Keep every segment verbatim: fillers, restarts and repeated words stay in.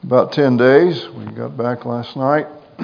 about ten days. We got back last night.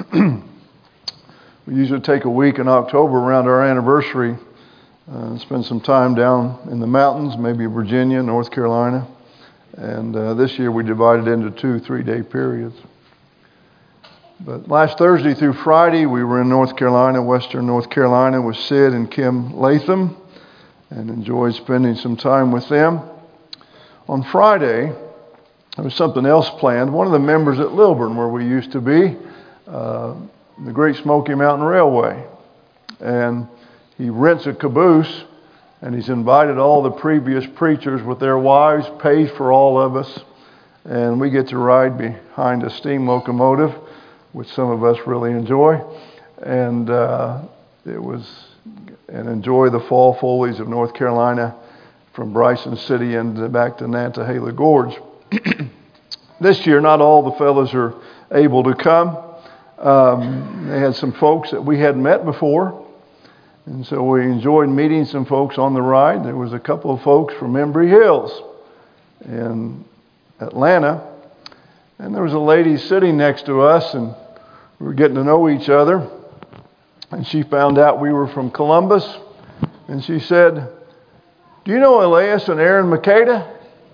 We usually take a week in October around our anniversary uh, and spend some time down in the mountains, maybe Virginia, North Carolina. And uh, this year we divided into two three-day periods. But last Thursday through Friday, we were in North Carolina, Western North Carolina, with Sid and Kim Latham, and enjoyed spending some time with them. On Friday, there was something else planned. One of the members at Lilburn, where we used to be, uh, the Great Smoky Mountain Railway, and he rents a caboose, and he's invited all the previous preachers with their wives, pays for all of us, and we get to ride behind a steam locomotive, which some of us really enjoy, and uh, it was and enjoy the fall foliage of North Carolina from Bryson City and back to Nantahala Gorge. This year, not all the fellows are able to come. Um, they had some folks that we hadn't met before, and so we enjoyed meeting some folks on the ride. There was a couple of folks from Embry Hills in Atlanta, and there was a lady sitting next to us, and we were getting to know each other, and she found out we were from Columbus, and she said, "Do you know Elias and Aaron Makeda?"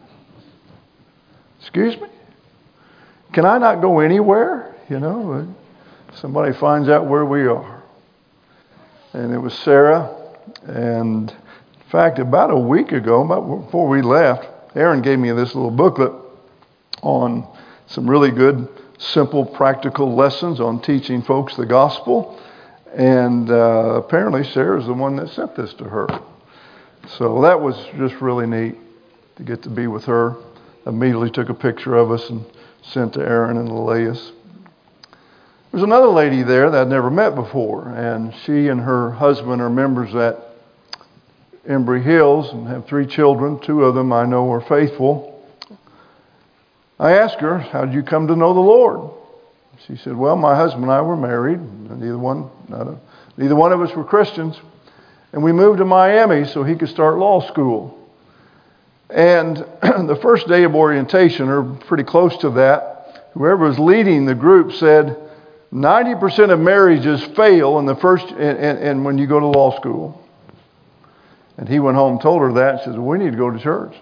Excuse me? Can I not go anywhere? You know, somebody finds out where we are. And it was Sarah. And in fact, about a week ago, about before we left, Aaron gave me this little booklet on some really good, simple, practical lessons on teaching folks the gospel. And uh, apparently Sarah's the one that sent this to her. So that was just really neat to get to be with her. Immediately took a picture of us and sent to Aaron and Elias. There's another lady there that I'd never met before, and she and her husband are members at Embry Hills and have three children. Two of them I know are faithful. I asked her, "How did you come to know the Lord?" She said, "Well, my husband and I were married. Neither one, not a, neither one of us were Christians, and we moved to Miami so he could start law school. And the first day of orientation, or pretty close to that, whoever was leading the group said ninety percent of marriages fail in the first, and, and, and when you go to law school." And he went home and told her that. And she said, "We need to go to church."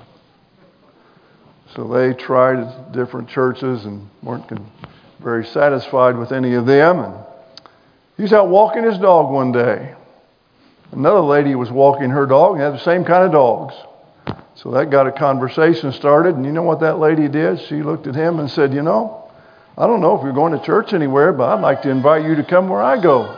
So they tried different churches and weren't very satisfied with any of them. And he was out walking his dog one day. Another lady was walking her dog and had the same kind of dogs. So that got a conversation started, and you know what that lady did? She looked at him and said, "You know, I don't know if you're going to church anywhere, but I'd like to invite you to come where I go."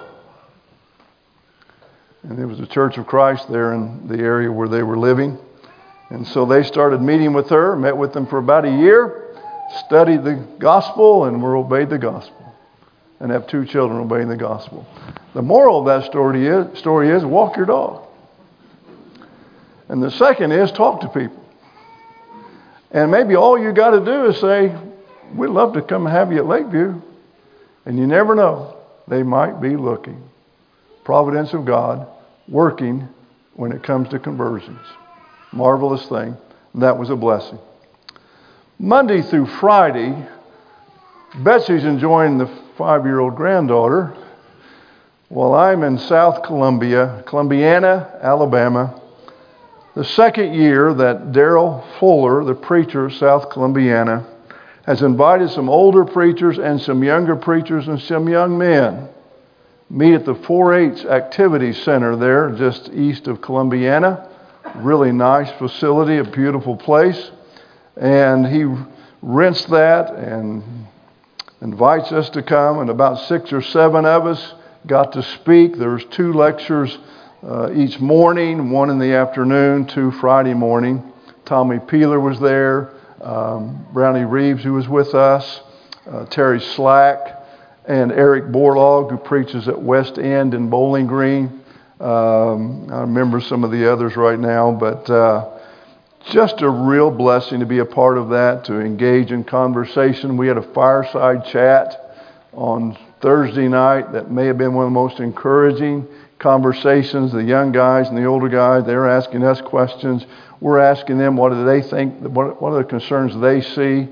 And there was a Church of Christ there in the area where they were living. And so they started meeting with her, met with them for about a year, studied the gospel, and were obeyed the gospel. And have two children obeying the gospel. The moral of that story is, story is walk your dog. And the second is talk to people. And maybe all you got to do is say, "We'd love to come have you at Lakeview." And you never know. They might be looking. Providence of God working when it comes to conversions. Marvelous thing. That was a blessing. Monday through Friday, Betsy's enjoying the five-year-old granddaughter while I'm in South Columbia, Columbiana, Alabama. The second year that Daryl Fuller, the preacher of South Columbiana, has invited some older preachers and some younger preachers and some young men meet at the four H Activity Center there just east of Columbiana. Really nice facility, a beautiful place. And he rents that and invites us to come, and about six or seven of us got to speak. There was two lectures Uh, each morning, one in the afternoon, two Friday morning. Tommy Peeler was there, um, Brownie Reeves, who was with us, uh, Terry Slack, and Eric Borlaug, who preaches at West End in Bowling Green. Um, I remember some of the others right now, but uh, just a real blessing to be a part of that, to engage in conversation. We had a fireside chat on Thursday night that may have been one of the most encouraging conversations. The young guys and the older guys, they were asking us questions. We're asking them what do they think, what, what are the concerns they see.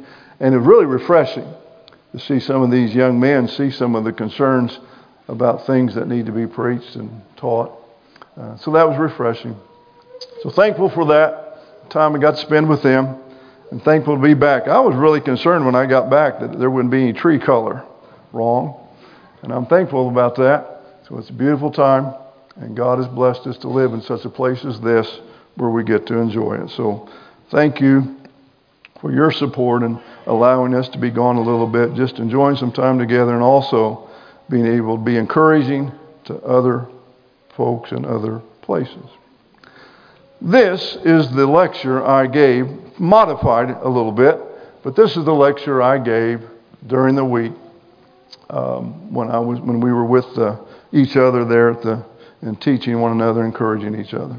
And it's really refreshing to see some of these young men see some of the concerns about things that need to be preached and taught. Uh, so that was refreshing. So thankful for that time I got to spend with them, and thankful to be back. I was really concerned when I got back that there wouldn't be any tree color. Wrong. And I'm thankful about that. So it's a beautiful time, and God has blessed us to live in such a place as this where we get to enjoy it. So thank you for your support and allowing us to be gone a little bit, just enjoying some time together, and also being able to be encouraging to other folks in other places. This is the lecture I gave, modified a little bit, but this is the lecture I gave during the week um, when I was when we were with uh, each other there at the and teaching one another, encouraging each other.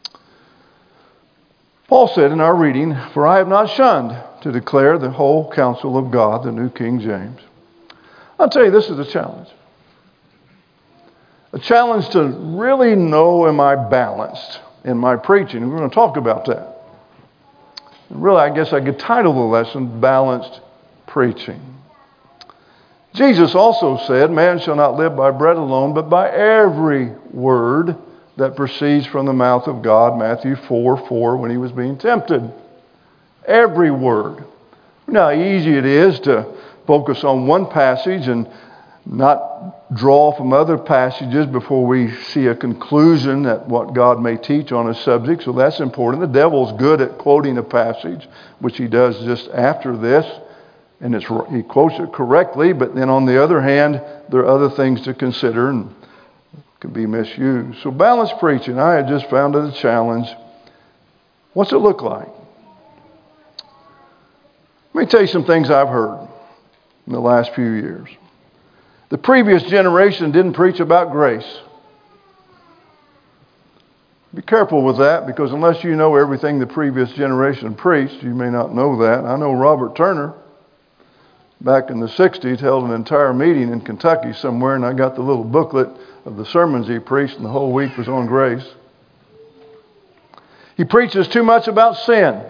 Paul said in our reading, "For I have not shunned to declare the whole counsel of God," the New King James. I'll tell you, this is a challenge. A challenge to really know, am I balanced in my preaching? And we're going to talk about that. And really, I guess I could title the lesson, Balanced Preaching. Jesus also said, "Man shall not live by bread alone, but by every word that proceeds from the mouth of God," Matthew four four, when he was being tempted. Every word. You know how easy it is to focus on one passage and not draw from other passages before we see a conclusion at what God may teach on a subject. So that's important. The devil's good at quoting a passage, which he does just after this, and it's, he quotes it correctly, but then on the other hand, there are other things to consider and can be misused. So balanced preaching, I had just found it a challenge. What's it look like? Let me tell you some things I've heard in the last few years. The previous generation didn't preach about grace. Be careful with that, because unless you know everything the previous generation preached, you may not know that. I know Robert Turner, back in the sixties, held an entire meeting in Kentucky somewhere, and I got the little booklet of the sermons he preached, and the whole week was on grace. He preaches too much about sin.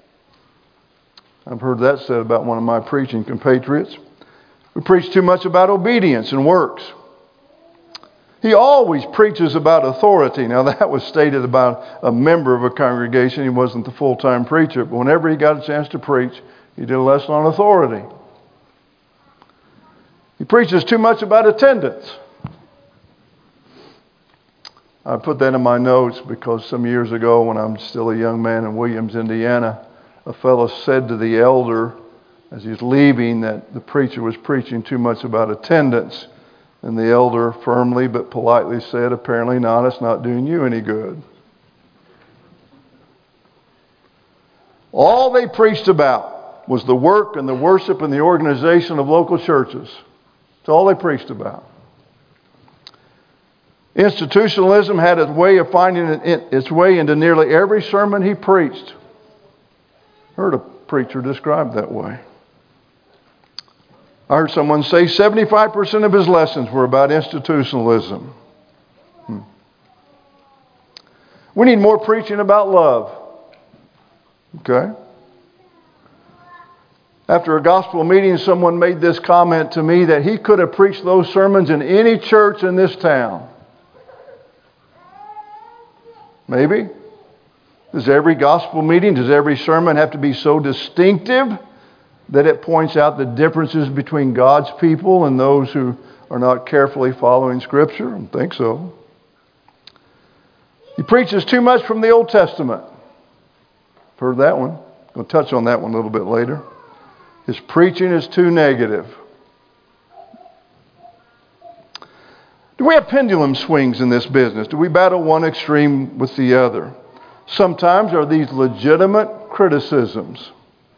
I've heard that said about one of my preaching compatriots. We preach too much about obedience and works. He always preaches about authority. Now, that was stated about a member of a congregation. He wasn't the full-time preacher, but whenever he got a chance to preach, he did a lesson on authority. He preaches too much about attendance. I put that in my notes because some years ago, when I'm still a young man in Williams, Indiana, a fellow said to the elder as he's leaving that the preacher was preaching too much about attendance. And the elder firmly but politely said, "Apparently not. It's not doing you any good." All they preached about was the work and the worship and the organization of local churches. That's all they preached about. Institutionalism had its way of finding its way into nearly every sermon he preached. Heard a preacher described that way. I heard someone say seventy-five percent of his lessons were about institutionalism. Hmm. We need more preaching about love. Okay? After a gospel meeting, someone made this comment to me that he could have preached those sermons in any church in this town. Maybe. Does every gospel meeting, does every sermon have to be so distinctive that it points out the differences between God's people and those who are not carefully following Scripture? I don't think so. He preaches too much from the Old Testament. Heard that one. I'm going to touch on that one a little bit later. His preaching is too negative. Do we have pendulum swings in this business? Do we battle one extreme with the other? Sometimes are these legitimate criticisms.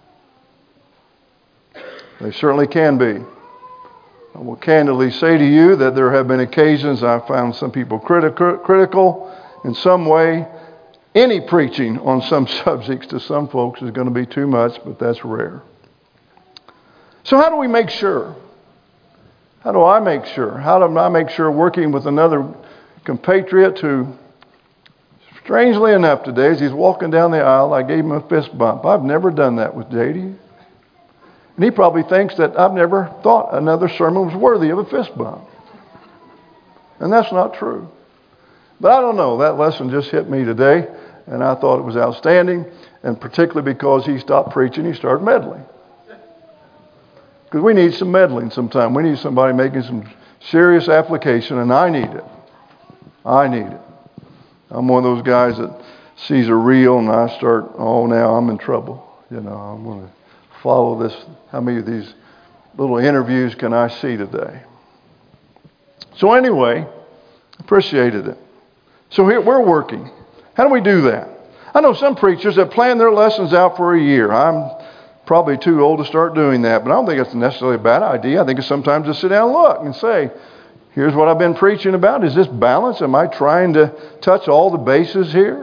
They certainly can be. I will candidly say to you that there have been occasions I found some people criti- critical in some way. Any preaching on some subjects to some folks is going to be too much, but that's rare. So how do we make sure? How do I make sure? How do I make sure working with another compatriot who, strangely enough today, as he's walking down the aisle, I gave him a fist bump. I've never done that with J D. And he probably thinks that I've never thought another sermon was worthy of a fist bump. And that's not true. But I don't know, that lesson just hit me today, and I thought it was outstanding, and particularly because he stopped preaching, he started meddling. Because we need some meddling sometime. We need somebody making some serious application, and I need it. I need it. I'm one of those guys that sees a reel, and I start, oh, now I'm in trouble. You know, I'm going to follow this. How many of these little interviews can I see today? So anyway, appreciated it. So here we're working. How do we do that? I know some preachers that plan their lessons out for a year. I'm probably too old to start doing that, but I don't think it's necessarily a bad idea. I think it's sometimes to sit down and look and say, here's what I've been preaching about. Is this balanced? Am I trying to touch all the bases here?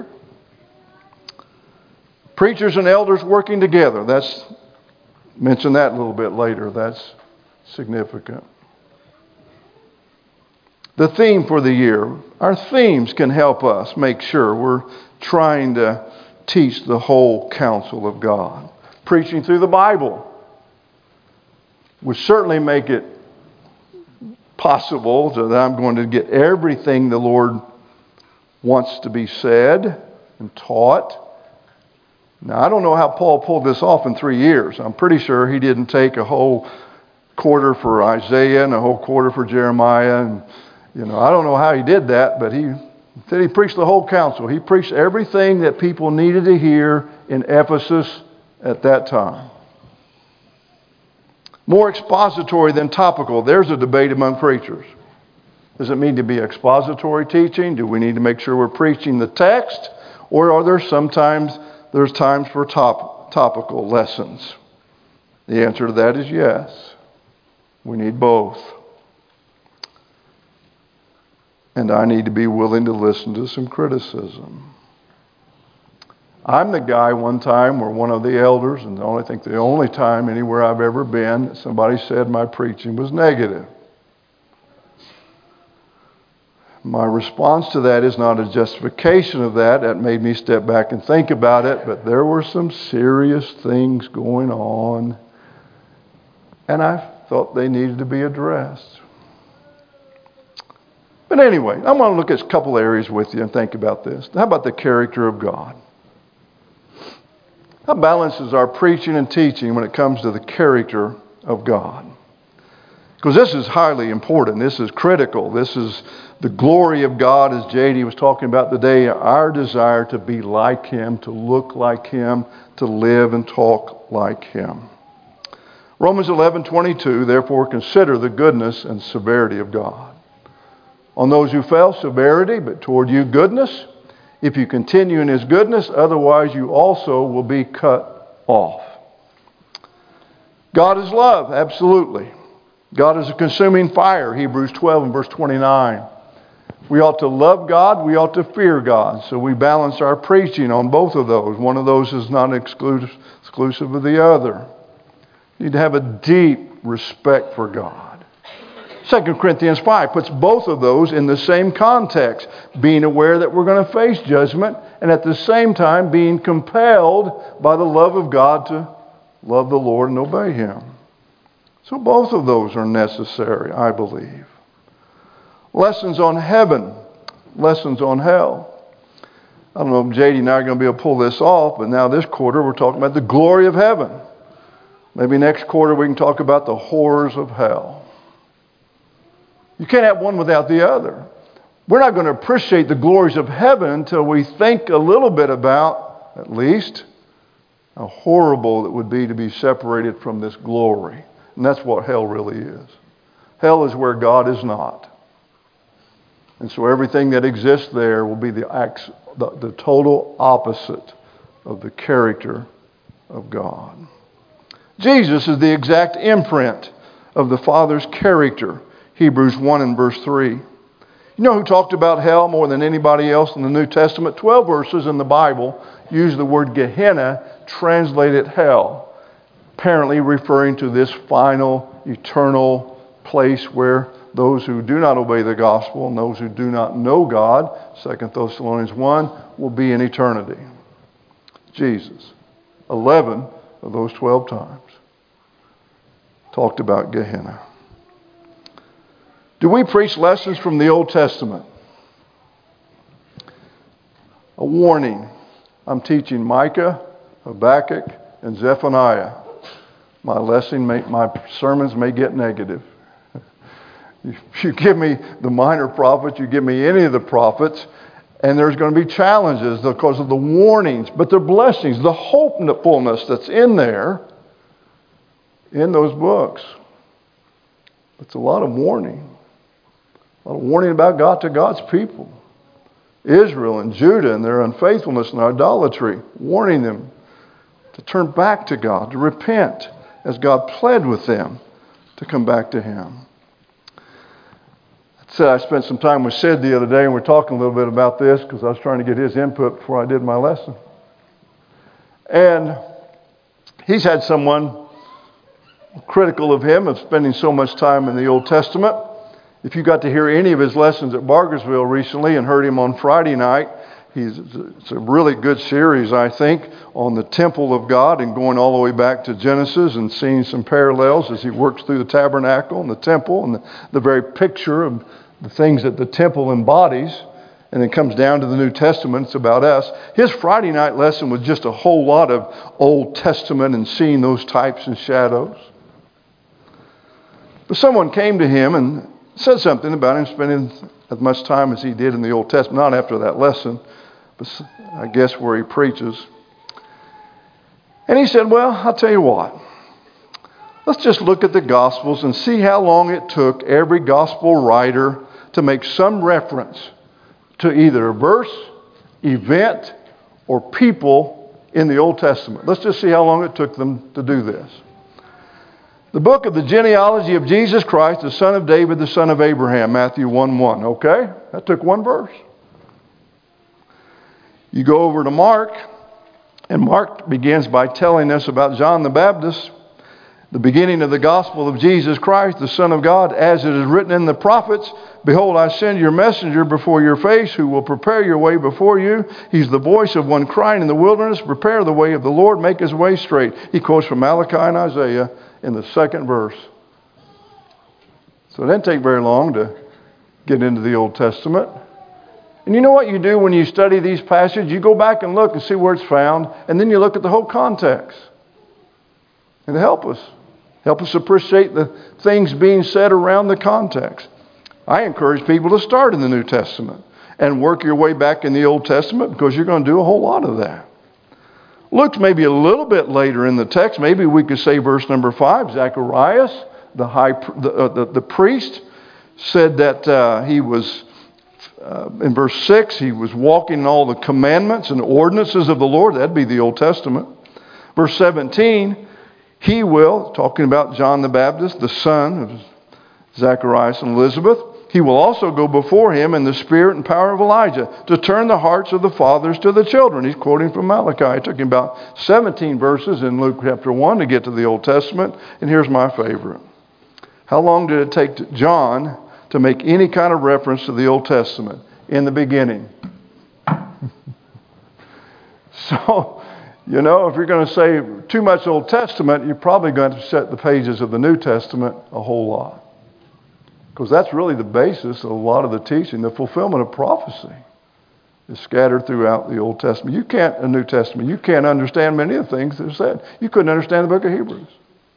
Preachers and elders working together. That's mention that a little bit later. That's significant. The theme for the year. Our themes can help us make sure we're trying to teach the whole counsel of God. Preaching through the Bible would certainly make it possible that I'm going to get everything the Lord wants to be said and taught. Now, I don't know how Paul pulled this off in three years. I'm pretty sure he didn't take a whole quarter for Isaiah and a whole quarter for Jeremiah. And, you know, I don't know how he did that, but he said he preached the whole counsel. He preached everything that people needed to hear in Ephesus at that time. More expository than topical. There's a debate among preachers. Does it mean to be expository teaching? Do we need to make sure we're preaching the text? Or are there sometimes there's times for top, topical lessons? The answer to that is yes. We need both. And I need to be willing to listen to some criticism. I'm the guy one time where one of the elders, and I only think the only time anywhere I've ever been, somebody said my preaching was negative. My response to that is not a justification of that. That made me step back and think about it, but there were some serious things going on, and I thought they needed to be addressed. But anyway, I want to look at a couple areas with you and think about this. How about the character of God? How balanced is our preaching and teaching when it comes to the character of God? Because this is highly important. This is critical. This is the glory of God, as J D was talking about today, our desire to be like Him, to look like Him, to live and talk like Him. Romans eleven twenty-two, therefore consider the goodness and severity of God. On those who fell, severity, but toward you goodness. If you continue in His goodness, otherwise you also will be cut off. God is love, absolutely. God is a consuming fire, Hebrews twelve and verse twenty-nine. We ought to love God, we ought to fear God. So we balance our preaching on both of those. One of those is not exclusive, exclusive of the other. You need to have a deep respect for God. Second Corinthians five puts both of those in the same context. Being aware that we're going to face judgment, and at the same time being compelled by the love of God to love the Lord and obey Him. So both of those are necessary, I believe. Lessons on heaven, lessons on hell. I don't know if J D and I are going to be able to pull this off, but now this quarter we're talking about the glory of heaven. Maybe next quarter we can talk about the horrors of hell. You can't have one without the other. We're not going to appreciate the glories of heaven until we think a little bit about, at least, how horrible it would be to be separated from this glory. And that's what hell really is. Hell is where God is not. And so everything that exists there will be the, acts, the, the total opposite of the character of God. Jesus is the exact imprint of the Father's character. Hebrews one and verse three. You know who talked about hell more than anybody else in the New Testament? Twelve verses in the Bible use the word Gehenna, translated hell. Apparently referring to this final, eternal place where those who do not obey the gospel and those who do not know God, Second Thessalonians one, will be in eternity. Jesus. Eleven of those twelve times. talked about Gehenna. Do we preach lessons from the Old Testament? A warning. I'm teaching Micah, Habakkuk, and Zephaniah. My lesson, may, my sermons may get negative. If you give me the minor prophets, you give me any of the prophets, and there's going to be challenges because of the warnings, but the blessings, the hopefulness that's in there, in those books. It's a lot of warning. A lot of warning about God to God's people. Israel and Judah and their unfaithfulness and idolatry, warning them to turn back to God, to repent, as God pled with them to come back to Him. So I spent some time with Sid the other day, and we're talking a little bit about this because I was trying to get his input before I did my lesson. And he's had someone critical of him of spending so much time in the Old Testament. If you got to hear any of his lessons at Bargersville recently and heard him on Friday night, he's, it's a really good series, I think, on the temple of God and going all the way back to Genesis and seeing some parallels as he works through the tabernacle and the temple and the, the very picture of the things that the temple embodies, and then comes down to the New Testament. It's about us. His Friday night lesson was just a whole lot of Old Testament and seeing those types and shadows. But someone came to him and said something about him spending as much time as he did in the Old Testament, not after that lesson, but I guess where he preaches. And he said, well, I'll tell you what. Let's just look at the Gospels and see how long it took every Gospel writer to make some reference to either a verse, event, or people in the Old Testament. Let's just see how long it took them to do this. The book of the genealogy of Jesus Christ, the son of David, the son of Abraham, Matthew one one. Okay? That took one verse. You go over to Mark, and Mark begins by telling us about John the Baptist, the beginning of the gospel of Jesus Christ, the Son of God, as it is written in the prophets, behold, I send your messenger before your face, who will prepare your way before you. He's the voice of one crying in the wilderness, prepare the way of the Lord, make his way straight. He quotes from Malachi and Isaiah in the second verse. So it didn't take very long to get into the Old Testament. And you know what you do when you study these passages? You go back and look and see where it's found, and then you look at the whole context. And help us. Help us appreciate the things being said around the context. I encourage people to start in the New Testament and work your way back in the Old Testament, because you're going to do a whole lot of that. Luke's maybe a little bit later in the text. Maybe we could say verse number five. Zacharias, the high, the, uh, the, the priest, said that uh, he was, uh, in verse six, he was walking in all the commandments and ordinances of the Lord. That'd be the Old Testament. Verse seventeen, he will, talking about John the Baptist, the son of Zacharias and Elizabeth, he will also go before him in the spirit and power of Elijah to turn the hearts of the fathers to the children. He's quoting from Malachi. It took him about seventeen verses in Luke chapter one to get to the Old Testament. And here's my favorite. How long did it take John to make any kind of reference to the Old Testament? In the beginning. So, you know, if you're going to say too much Old Testament, you're probably going to set the pages of the New Testament a whole lot. Because that's really the basis of a lot of the teaching. The fulfillment of prophecy is scattered throughout the Old Testament. You can't, the New Testament, you can't understand many of the things that are said. You couldn't understand the book of Hebrews.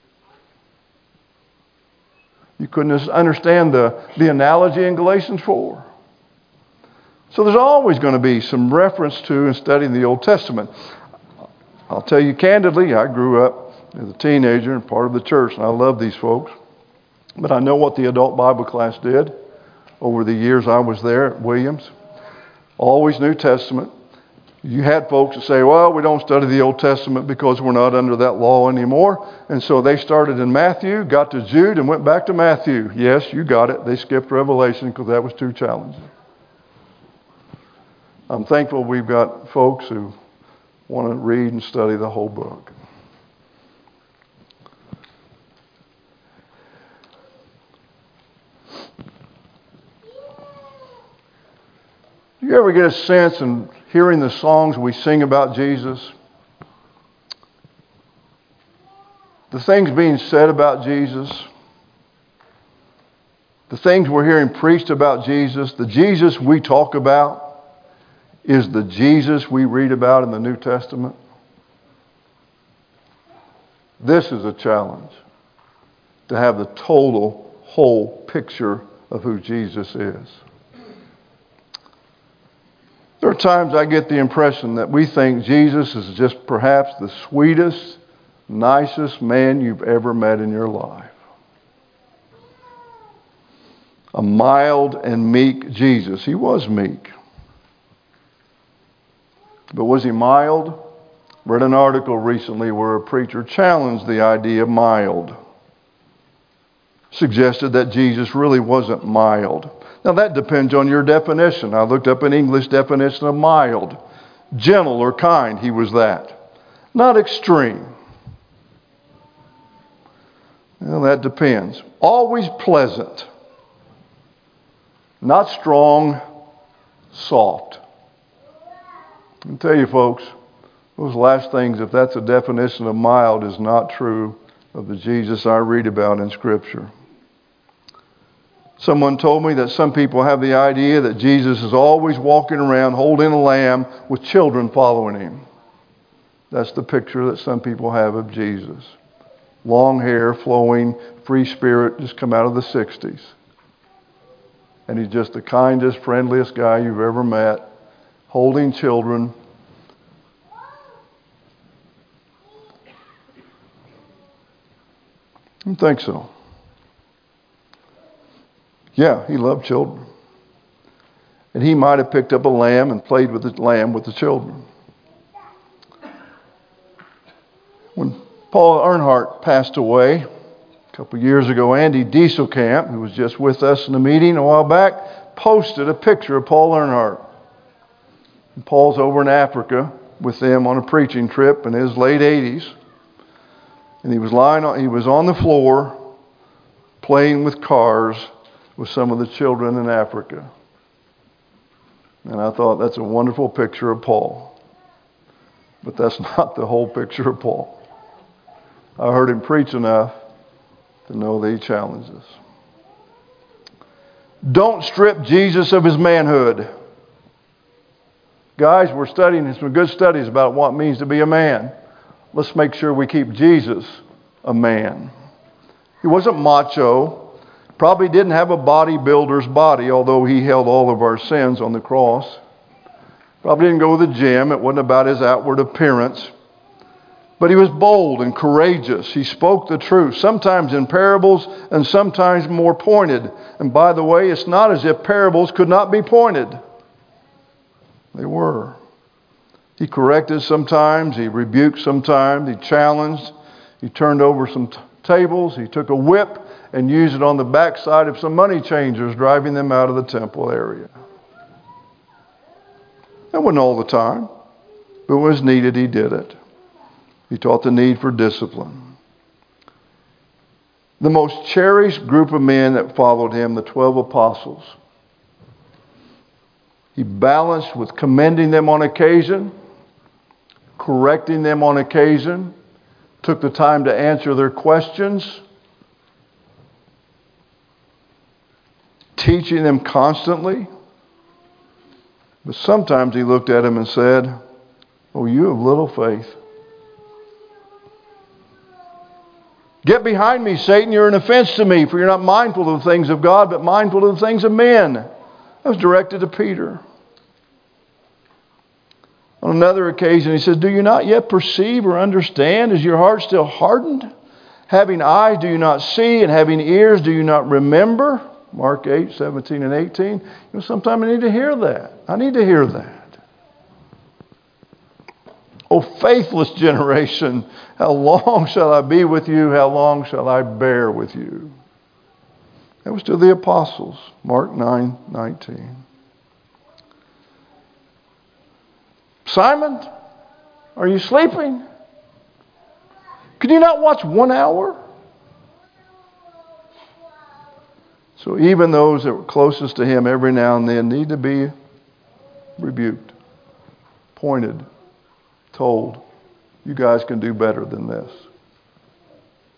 You couldn't understand the, the analogy in Galatians four. So there's always going to be some reference to and studying the Old Testament. I'll tell you candidly, I grew up as a teenager and part of the church, and I love these folks. But I know what the adult Bible class did over the years I was there at Williams. Always New Testament. You had folks that say, well, we don't study the Old Testament because we're not under that law anymore. And so they started in Matthew, got to Jude, and went back to Matthew. Yes, you got it. They skipped Revelation because that was too challenging. I'm thankful we've got folks who want to read and study the whole book. Do you ever get a sense in hearing the songs we sing about Jesus the things being said about Jesus, the things we're hearing preached about Jesus, the Jesus we talk about, is the Jesus we read about in the New Testament? This is a challenge, to have the total, whole picture of who Jesus is. There are times I get the impression that we think Jesus is just perhaps the sweetest, nicest man you've ever met in your life. A mild and meek Jesus. He was meek. But was he mild? Read an article recently where a preacher challenged the idea of mild. Suggested that Jesus really wasn't mild. Now that depends on your definition. I looked up an English definition of mild. Gentle or kind, he was that. Not extreme. Well, that depends. Always pleasant. Not strong, soft. I can tell you folks, those last things, if that's a definition of mild, is not true of the Jesus I read about in Scripture. Someone told me that some people have the idea that Jesus is always walking around holding a lamb with children following him. That's the picture that some people have of Jesus. Long hair, flowing, free spirit, just come out of the sixties. And he's just the kindest, friendliest guy you've ever met, holding children. I don't think so. Yeah, he loved children. And he might have picked up a lamb and played with the lamb with the children. When Paul Earnhardt passed away a couple of years ago, Andy Dieselkamp, who was just with us in a meeting a while back, posted a picture of Paul Earnhardt. And Paul's over in Africa with them on a preaching trip in his late eighties. And he was lying on, he was on the floor playing with cars with some of the children in Africa. And I thought, that's a wonderful picture of Paul. But that's not the whole picture of Paul. I heard him preach enough to know that he challenges. Don't strip Jesus of his manhood. Guys, we're studying some good studies about what it means to be a man. Let's make sure we keep Jesus a man. He wasn't macho. Probably didn't have a bodybuilder's body, although he held all of our sins on the cross. Probably didn't go to the gym. It wasn't about his outward appearance. But he was bold and courageous. He spoke the truth, sometimes in parables and sometimes more pointed. And by the way, it's not as if parables could not be pointed. They were. He corrected sometimes. He rebuked sometimes. He challenged. He turned over some t- tables. He took a whip and used it on the backside of some money changers, driving them out of the temple area. That wasn't all the time, but when it was needed, he did it. He taught the need for discipline. The most cherished group of men that followed him, the twelve apostles, he balanced with commending them on occasion, correcting them on occasion, took the time to answer their questions, teaching them constantly. But sometimes he looked at them and said, "Oh, you have little faith. Get behind me, Satan. You're an offense to me, for you're not mindful of the things of God, but mindful of the things of men." That was directed to Peter. On another occasion, he says, "Do you not yet perceive or understand? Is your heart still hardened? Having eyes, do you not see? And having ears, do you not remember?" Mark eight, seventeen and eighteen. You know, sometimes I need to hear that. I need to hear that. "O faithless generation, how long shall I be with you? How long shall I bear with you?" That was to the apostles. Mark nine, nineteen. "Simon, are you sleeping? Could you not watch one hour?" So even those that were closest to him every now and then need to be rebuked, pointed, told, "You guys can do better than this."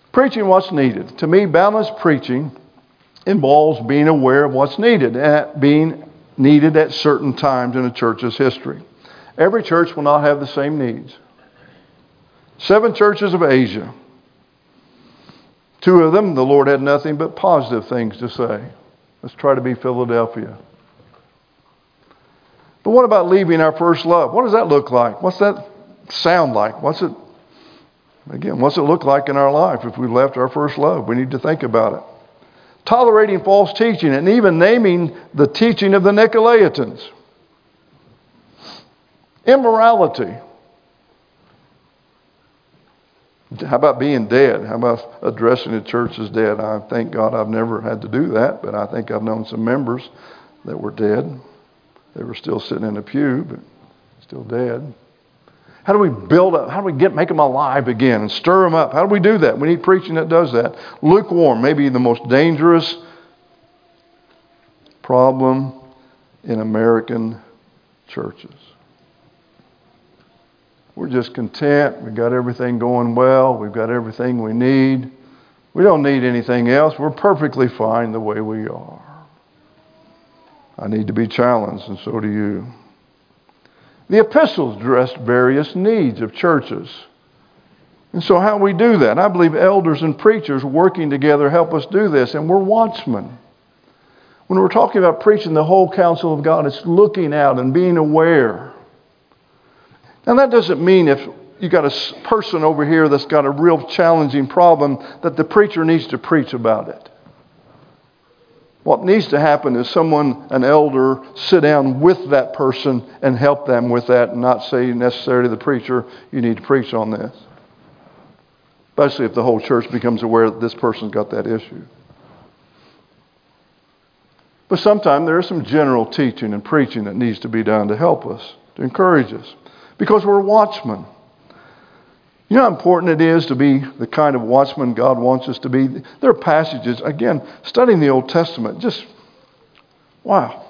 Preaching what's needed. To me, balanced preaching involves being aware of what's needed and being needed at certain times in a church's history. Every church will not have the same needs. Seven churches of Asia. Two of them, the Lord had nothing but positive things to say. Let's try to be Philadelphia. But what about leaving our first love? What does that look like? What's that sound like? What's it, again, what's it look like in our life if we left our first love? We need to think about it. Tolerating false teaching and even naming the teaching of the Nicolaitans. Immorality. How about being dead? How about addressing the church as dead? I thank God I've never had to do that, but I think I've known some members that were dead. They were still sitting in a pew, but still dead. How do we build up? How do we get make them alive again and stir them up? How do we do that? We need preaching that does that. Lukewarm, maybe the most dangerous problem in American churches. We're just content. We've got everything going well. We've got everything we need. We don't need anything else. We're perfectly fine the way we are. I need to be challenged, and so do you. The epistles addressed various needs of churches. And so how we do that? I believe elders and preachers working together help us do this, and we're watchmen. When we're talking about preaching the whole counsel of God, it's looking out and being aware. Now that doesn't mean if you got a person over here that's got a real challenging problem that the preacher needs to preach about it. What needs to happen is someone, an elder, sit down with that person and help them with that and not say necessarily to the preacher, you need to preach on this. Especially if the whole church becomes aware that this person's got that issue. But sometimes there is some general teaching and preaching that needs to be done to help us, to encourage us. Because we're watchmen. You know how important it is to be the kind of watchman God wants us to be? There are passages, again, studying the Old Testament, just, wow.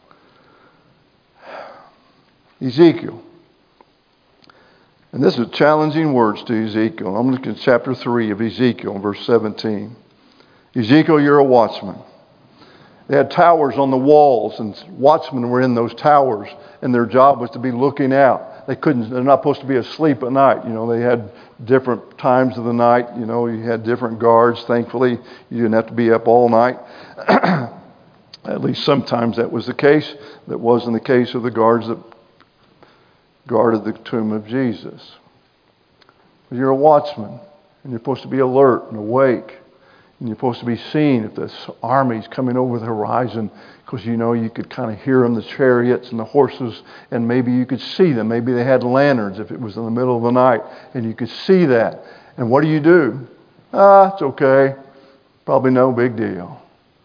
Ezekiel. And this is challenging words to Ezekiel. I'm looking at chapter three of Ezekiel, verse seventeen. Ezekiel, you're a watchman. They had towers on the walls, and watchmen were in those towers, and their job was to be looking out. They couldn't, they're not supposed to be asleep at night. You know, they had different times of the night. You know, you had different guards. Thankfully, you didn't have to be up all night. At least sometimes that was the case. That wasn't the case of the guards that guarded the tomb of Jesus. But you're a watchman, and you're supposed to be alert and awake. And you're supposed to be seeing if this army's coming over the horizon, because you know you could kind of hear them, the chariots and the horses, and maybe you could see them. Maybe they had lanterns if it was in the middle of the night, and you could see that. And what do you do? Ah, it's okay. Probably no big deal.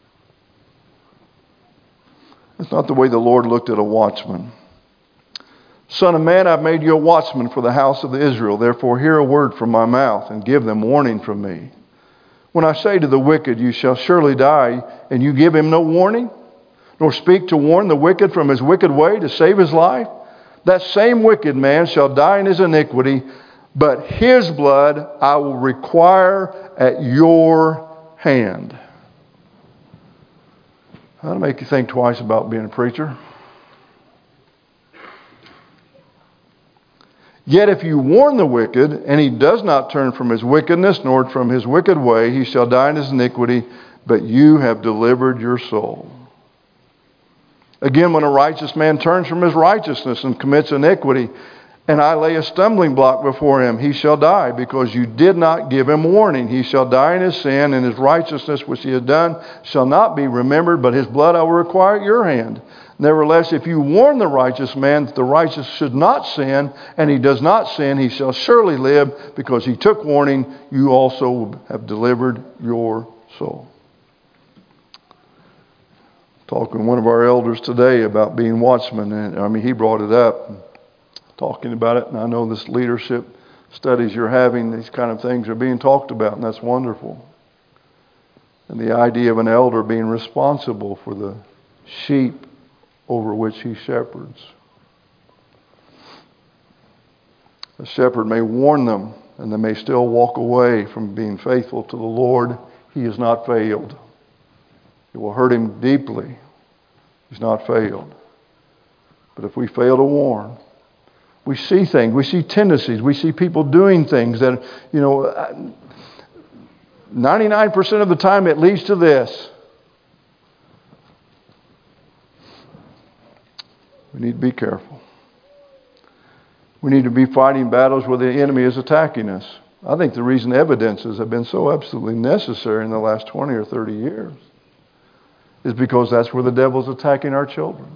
That's not the way the Lord looked at a watchman. Son of man, I've made you a watchman for the house of Israel. Therefore hear a word from my mouth and give them warning from me. When I say to the wicked, you shall surely die, and you give him no warning, nor speak to warn the wicked from his wicked way to save his life, that same wicked man shall die in his iniquity, but his blood I will require at your hand. That'll make you think twice about being a preacher. Yet if you warn the wicked, and he does not turn from his wickedness, nor from his wicked way, he shall die in his iniquity, but you have delivered your soul. Again, when a righteous man turns from his righteousness and commits iniquity, and I lay a stumbling block before him, he shall die, because you did not give him warning. He shall die in his sin, and his righteousness which he has done shall not be remembered, but his blood I will require at your hand. Nevertheless, if you warn the righteous man that the righteous should not sin, and he does not sin, he shall surely live, because he took warning. You also have delivered your soul. Talking to one of our elders today about being watchmen, and I mean, he brought it up, talking about it, and I know this leadership studies you're having, these kind of things are being talked about, and that's wonderful. And the idea of an elder being responsible for the sheep over which he shepherds. The shepherd may warn them and they may still walk away from being faithful to the Lord. He has not failed. It will hurt him deeply. He's not failed. But if we fail to warn, we see things, we see tendencies, we see people doing things that, you know, ninety-nine percent of the time it leads to this. We need to be careful. We need to be fighting battles where the enemy is attacking us. I think the reason evidences have been so absolutely necessary in the last twenty or thirty years is because that's where the devil's attacking our children.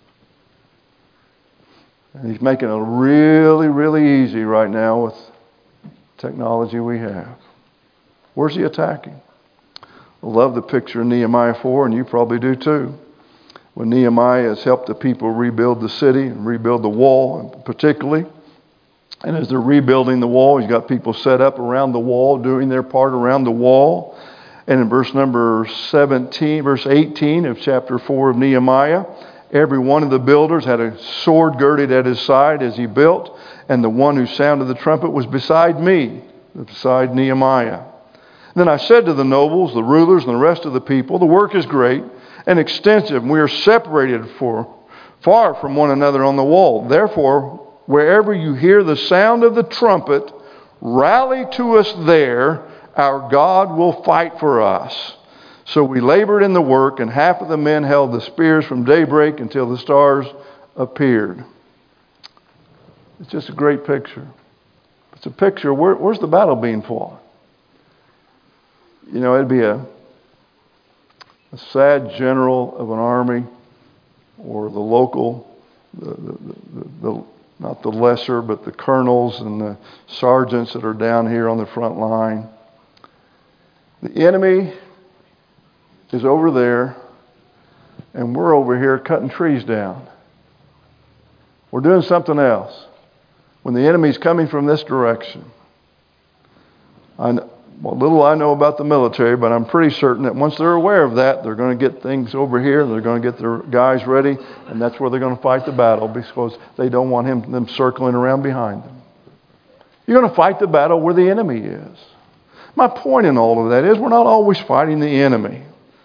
And he's making it really, really easy right now with technology we have. Where's he attacking? I love the picture in Nehemiah four, and you probably do too. When Nehemiah has helped the people rebuild the city and rebuild the wall particularly. And as they're rebuilding the wall, he's got people set up around the wall, doing their part around the wall. And in verse number seventeen, verse eighteen of chapter four of Nehemiah, every one of the builders had a sword girded at his side as he built, and the one who sounded the trumpet was beside me, beside Nehemiah. Then I said to the nobles, the rulers, and the rest of the people, the work is great and extensive, and we are separated for far from one another on the wall. Therefore, wherever you hear the sound of the trumpet, rally to us there. Our God will fight for us. So we labored in the work, and half of the men held the spears from daybreak until the stars appeared. It's just a great picture. It's a picture. Where, where's the battle being fought? You know, it'd be a, a sad general of an army, or the local, the, the, the, the, not the lesser, but the colonels and the sergeants that are down here on the front line. The enemy is over there, and we're over here cutting trees down. We're doing something else. When the enemy's coming from this direction, I know, well, little I know about the military, but I'm pretty certain that once they're aware of that, they're going to get things over here, they're going to get their guys ready, and that's where they're going to fight the battle, because they don't want him them circling around behind them. You're going to fight the battle where the enemy is. My point in all of that is we're not always fighting the enemy.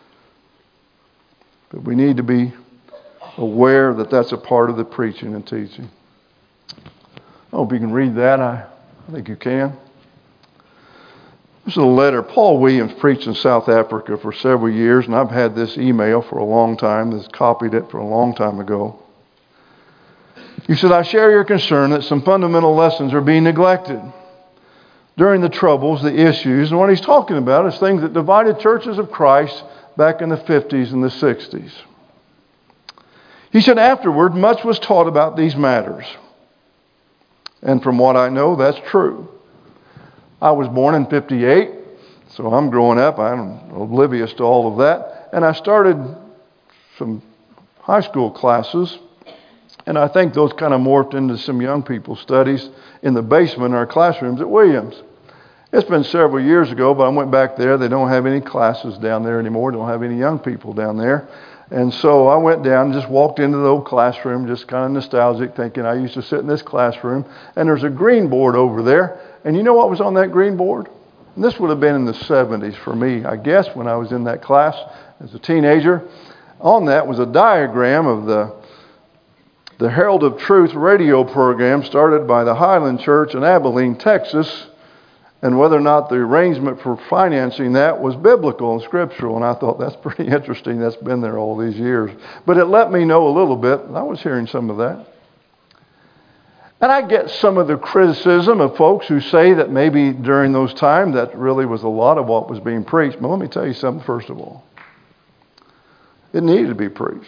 But we need to be aware that that's a part of the preaching and teaching. I hope you can read that. I, I think you can. This is a letter. Paul Williams preached in South Africa for several years, and I've had this email for a long time. This copied it for a long time ago. He said, I share your concern that some fundamental lessons are being neglected during the troubles, the issues. And what he's talking about is things that divided churches of Christ back in the fifties and the sixties. He said, afterward, much was taught about these matters. And from what I know, that's true. I was born in fifty-eight, so I'm growing up. I'm oblivious to all of that. And I started some high school classes, and I think those kind of morphed into some young people's studies in the basement in our classrooms at Williams. It's been several years ago, but I went back there. They don't have any classes down there anymore. They don't have any young people down there. And so I went down and just walked into the old classroom, just kind of nostalgic, thinking I used to sit in this classroom. And there's a green board over there. And you know what was on that green board? And this would have been in the seventies for me, I guess, when I was in that class as a teenager. On that was a diagram of the The Herald of Truth radio program started by the Highland Church in Abilene, Texas, and whether or not the arrangement for financing that was biblical and scriptural. And I thought, that's pretty interesting. That's been there all these years. But it let me know a little bit. I was hearing some of that. And I get some of the criticism of folks who say that maybe during those times that really was a lot of what was being preached. But let me tell you something first of all. It needed to be preached.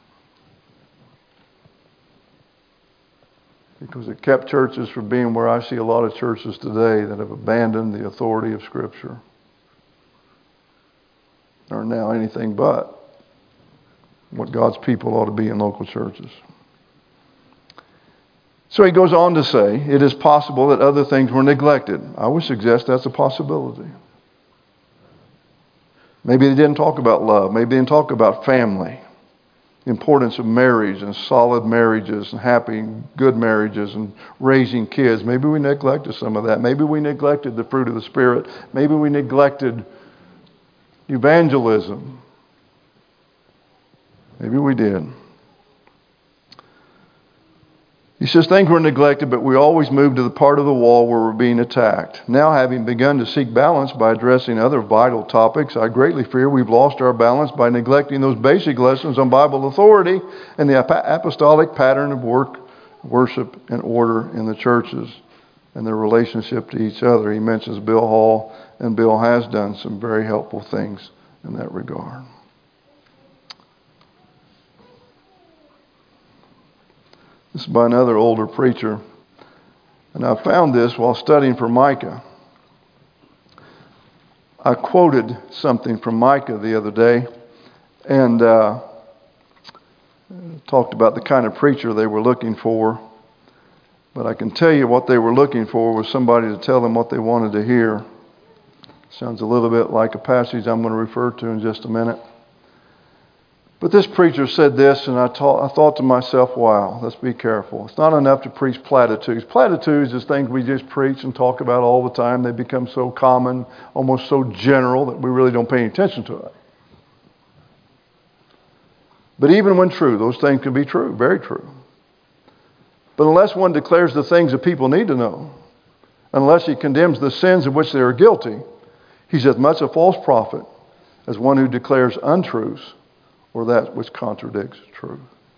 Because it kept churches from being where I see a lot of churches today that have abandoned the authority of Scripture. Are now anything but what God's people ought to be in local churches. So he goes on to say, it is possible that other things were neglected. I would suggest that's a possibility. Maybe they didn't talk about love. Maybe they didn't talk about family. The importance of marriage and solid marriages and happy, good marriages and raising kids. Maybe we neglected some of that. Maybe we neglected the fruit of the Spirit. Maybe we neglected evangelism. Maybe we did. He says things were neglected, but we always move to the part of the wall where we're being attacked. Now, having begun to seek balance by addressing other vital topics, I greatly fear we've lost our balance by neglecting those basic lessons on Bible authority and the apostolic pattern of work, worship, and order in the churches and their relationship to each other. He mentions Bill Hall, and Bill has done some very helpful things in that regard. This is by another older preacher. And I found this while studying for Micah. I quoted something from Micah the other day and uh, talked about the kind of preacher they were looking for. But I can tell you what they were looking for was somebody to tell them what they wanted to hear. Sounds a little bit like a passage I'm going to refer to in just a minute. But this preacher said this, and I, ta- I thought to myself, wow, let's be careful. It's not enough to preach platitudes. Platitudes is things we just preach and talk about all the time. They become so common, almost so general, that we really don't pay any attention to it. But even when true, those things can be true, very true. But unless one declares the things that people need to know, unless he condemns the sins of which they are guilty, he's as much a false prophet as one who declares untruths or that which contradicts truth.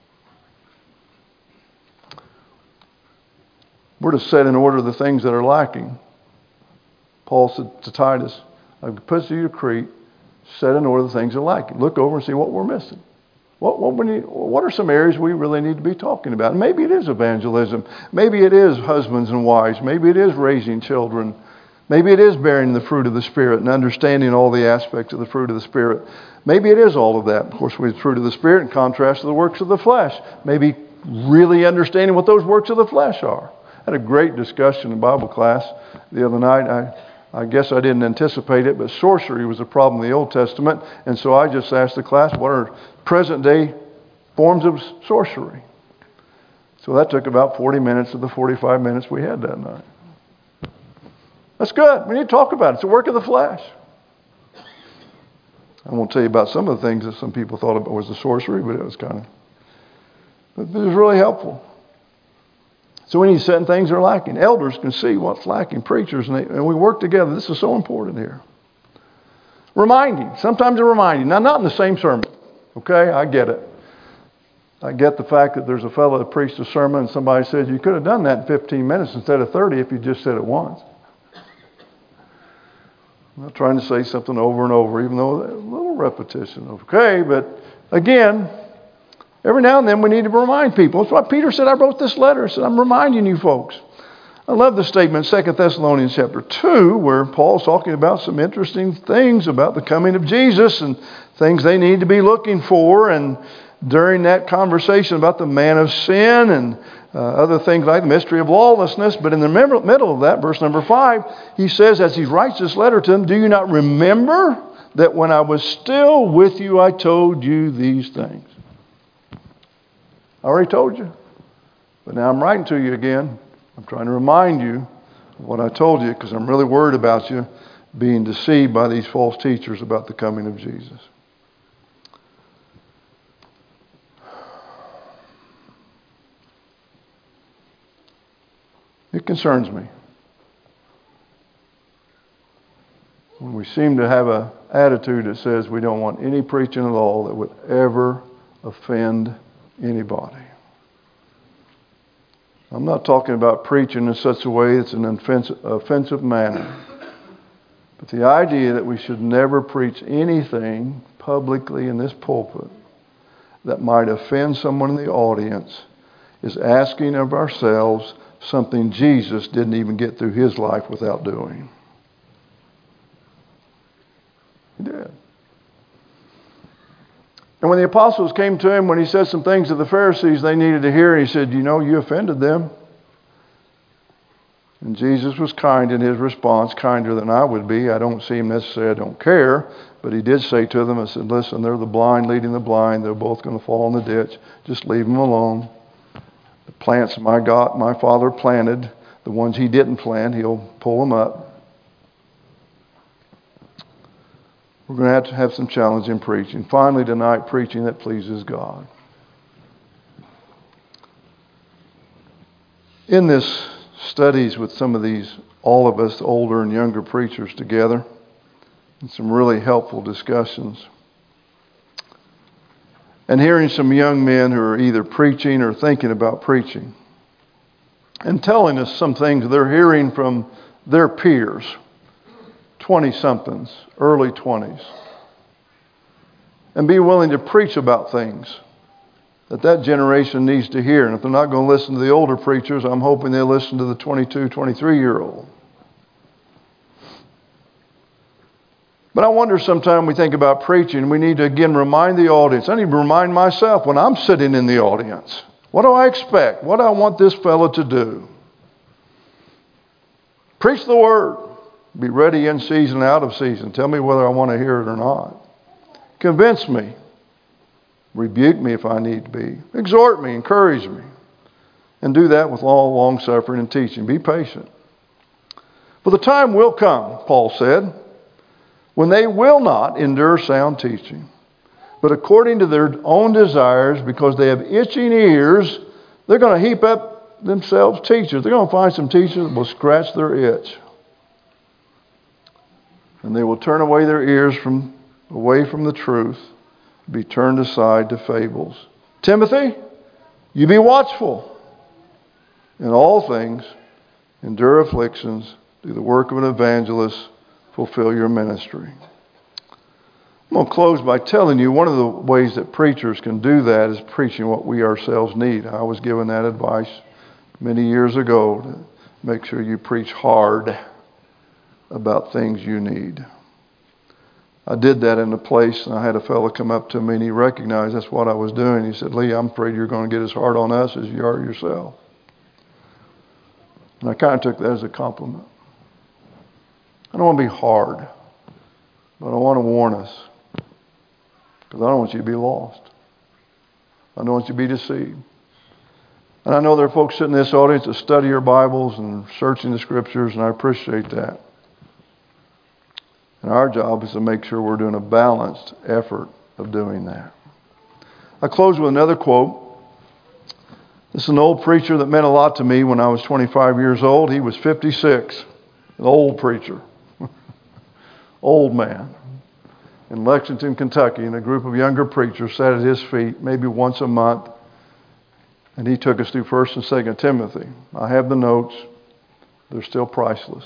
We're to set in order the things that are lacking. Paul said to Titus, I've put you to Crete, set in order the things that are lacking. Look over and see what we're missing. What, what, we need, what are some areas we really need to be talking about? Maybe it is evangelism. Maybe it is husbands and wives. Maybe it is raising children. Maybe it is bearing the fruit of the Spirit and understanding all the aspects of the fruit of the Spirit. Maybe it is all of that. Of course, with the fruit of the Spirit in contrast to the works of the flesh. Maybe really understanding what those works of the flesh are. I had a great discussion in Bible class the other night. I, I guess I didn't anticipate it, but sorcery was a problem in the Old Testament. And so I just asked the class, what are present day forms of sorcery? So that took about forty minutes of the forty-five minutes we had that night. That's good. We need to talk about it. It's a work of the flesh. I won't tell you about some of the things that some people thought about was the sorcery, but it was kind of, but it was really helpful. So we need to set things that are lacking. Elders can see what's lacking. Preachers, and, they, and we work together. This is so important here. Reminding. Sometimes a reminding. Now, not in the same sermon. Okay, I get it. I get the fact that there's a fellow that preached a sermon and somebody said you could have done that in fifteen minutes instead of thirty if you just said it once. I'm not trying to say something over and over, even though a little repetition. Okay, but again, every now and then we need to remind people. That's why Peter said, I wrote this letter. He said, I'm reminding you folks. I love the statement in Second Thessalonians chapter two, where Paul's talking about some interesting things about the coming of Jesus and things they need to be looking for. And during that conversation about the man of sin and uh, other things like the mystery of lawlessness. But in the middle of that, verse number five, he says, as he writes this letter to them, do you not remember that when I was still with you, I told you these things? I already told you. But now I'm writing to you again. I'm trying to remind you of what I told you because I'm really worried about you being deceived by these false teachers about the coming of Jesus. It concerns me when we seem to have an attitude that says we don't want any preaching at all that would ever offend anybody. I'm not talking about preaching in such a way it's an offensive, offensive manner. But the idea that we should never preach anything publicly in this pulpit that might offend someone in the audience is asking of ourselves something Jesus didn't even get through his life without doing. He did. And when the apostles came to him, when he said some things to the Pharisees they needed to hear, he said, you know, you offended them. And Jesus was kind in his response, kinder than I would be. I don't see him necessarily, I don't care. But he did say to them, I said, listen, they're the blind leading the blind. They're both going to fall in the ditch. Just leave them alone. The plants my God, my Father planted, the ones he didn't plant, he'll pull them up. We're going to have to have some challenging preaching. Finally tonight, preaching that pleases God. In this studies with some of these, all of us older and younger preachers together, and some really helpful discussions. And hearing some young men who are either preaching or thinking about preaching. And telling us some things they're hearing from their peers, twenty-somethings, early twenties. And be willing to preach about things that that generation needs to hear. And if they're not going to listen to the older preachers, I'm hoping they'll listen to the twenty-two, twenty-three-year-old. But I wonder sometime we think about preaching, we need to again remind the audience. I need to remind myself when I'm sitting in the audience. What do I expect? What do I want this fellow to do? Preach the word. Be ready in season, out of season. Tell me whether I want to hear it or not. Convince me. Rebuke me if I need to be. Exhort me, encourage me. And do that with all long suffering and teaching. Be patient. For the time will come, Paul said, when they will not endure sound teaching, but according to their own desires, because they have itching ears, they're going to heap up themselves teachers. They're going to find some teachers that will scratch their itch. And they will turn away their ears from away from the truth, be turned aside to fables. Timothy, you be watchful. In all things, endure afflictions, do the work of an evangelist, fulfill your ministry. I'm going to close by telling you one of the ways that preachers can do that is preaching what we ourselves need. I was given that advice many years ago to make sure you preach hard about things you need. I did that in a place, and I had a fellow come up to me, and he recognized that's what I was doing. He said, Lee, I'm afraid you're going to get as hard on us as you are yourself. And I kind of took that as a compliment. I don't want to be hard, but I want to warn us, because I don't want you to be lost. I don't want you to be deceived. And I know there are folks sitting in this audience that study your Bibles and searching the Scriptures, and I appreciate that. And our job is to make sure we're doing a balanced effort of doing that. I close with another quote. This is an old preacher that meant a lot to me when I was twenty-five years old. He was fifty-six, an old preacher, old man. In Lexington, Kentucky, and a group of younger preachers sat at his feet maybe once a month. And he took us through First and Second Timothy. I have the notes. They're still priceless.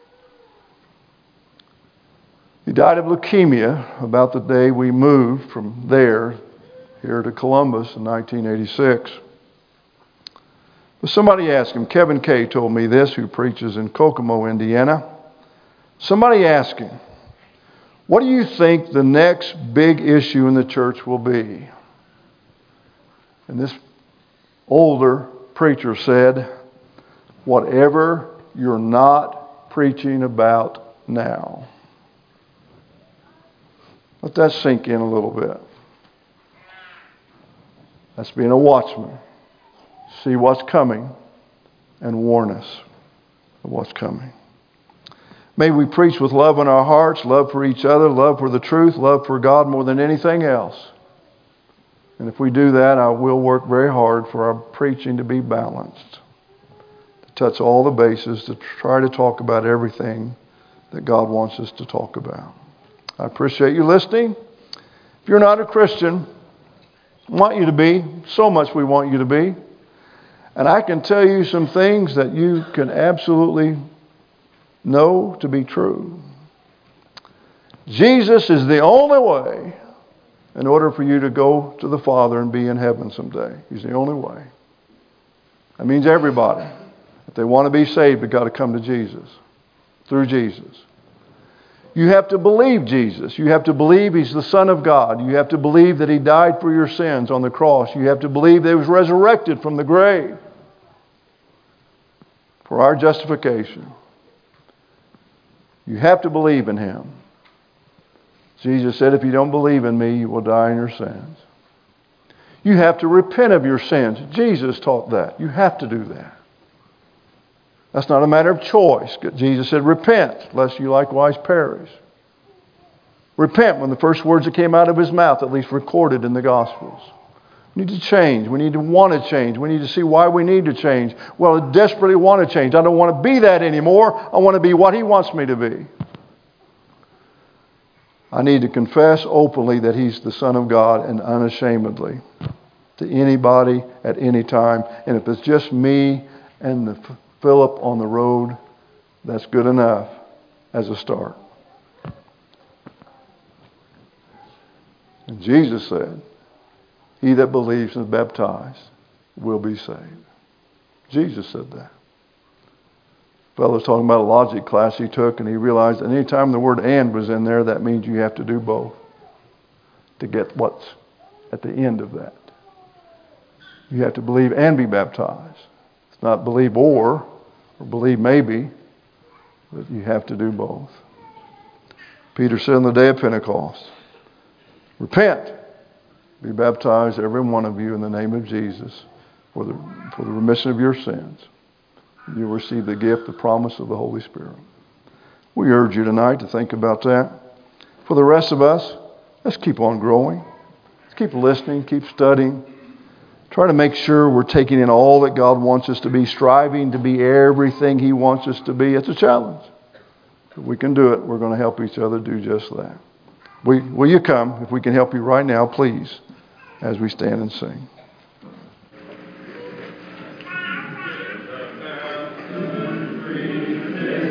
He died of leukemia about the day we moved from there here to Columbus in nineteen eighty-six. But somebody asked him, Kevin Kay told me this, who preaches in Kokomo, Indiana. Somebody asked him, what do you think the next big issue in the church will be? And this older preacher said, whatever you're not preaching about now. Let that sink in a little bit. That's being a watchman. See what's coming and warn us of what's coming. May we preach with love in our hearts, love for each other, love for the truth, love for God more than anything else. And if we do that, I will work very hard for our preaching to be balanced, to touch all the bases, to try to talk about everything that God wants us to talk about. I appreciate you listening. If you're not a Christian, I want you to be. So much we want you to be. And I can tell you some things that you can absolutely know to be true. Jesus is the only way in order for you to go to the Father and be in heaven someday. He's the only way. That means everybody, if they want to be saved, they've got to come to Jesus, through Jesus. You have to believe Jesus. You have to believe He's the Son of God. You have to believe that He died for your sins on the cross. You have to believe that He was resurrected from the grave. for our justification. You have to believe in Him. Jesus said, if you don't believe in me, you will die in your sins. You have to repent of your sins. Jesus taught that. You have to do that. That's not a matter of choice. Jesus said, repent, lest you likewise perish. Repent when the first words that came out of His mouth, at least recorded in the Gospels. We need to change. We need to want to change. We need to see why we need to change. Well, I desperately want to change. I don't want to be that anymore. I want to be what He wants me to be. I need to confess openly that He's the Son of God and unashamedly to anybody at any time. And if it's just me and the Philip on the road, that's good enough as a start. And Jesus said, he that believes and is baptized will be saved. Jesus said that. A fellow was talking about a logic class he took, and he realized that any time the word and was in there, that means you have to do both to get what's at the end of that. You have to believe and be baptized. It's not believe or, or believe maybe, but you have to do both. Peter said on the day of Pentecost, repent, be baptized, every one of you, in the name of Jesus for the, for the remission of your sins. You'll receive the gift, the promise of the Holy Spirit. We urge you tonight to think about that. For the rest of us, let's keep on growing. Let's keep listening, keep studying. Try to make sure we're taking in all that God wants us to be, striving to be everything He wants us to be. It's a challenge. If we can do it, we're going to help each other do just that. Will, will you come? If we can help you right now, please, as we stand and sing.